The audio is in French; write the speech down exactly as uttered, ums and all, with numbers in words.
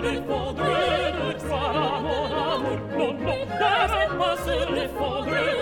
l'effondrer de toi, mon amour. Non, non, ne va pas se l'effondrer